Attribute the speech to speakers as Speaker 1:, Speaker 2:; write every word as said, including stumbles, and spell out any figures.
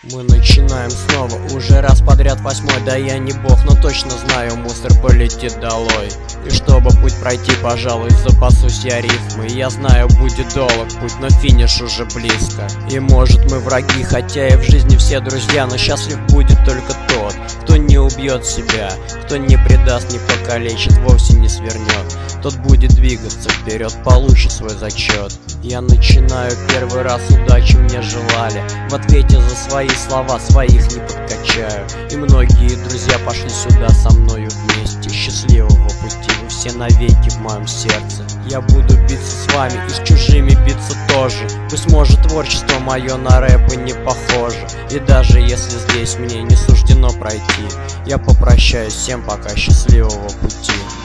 Speaker 1: Мы начинаем снова, уже раз подряд восьмой. Да я не бог, но точно знаю, мусор полетит долой. И чтобы путь пройти, пожалуй, запасусь я рифмой. Я знаю, будет долг путь, но финиш уже близко. И может мы враги, хотя и в жизни все друзья, но счастлив будет только тот, кто не убьет себя, кто не предаст, не покалечит, вовсе не свернет. Тот будет двигаться вперед, получит свой зачет. Я начинаю первый раз, удачи мне желали. В ответе за свои слова своих не подкачаю. И многие друзья пошли сюда со мною вместе. Счастливого пути, вы все навеки в моем сердце. Я буду биться с вами и с чужими биться тоже. Пусть может творчество мое на рэпы не похоже. И даже если здесь мне не суждено пройти, я попрощаюсь всем, пока счастливого пути.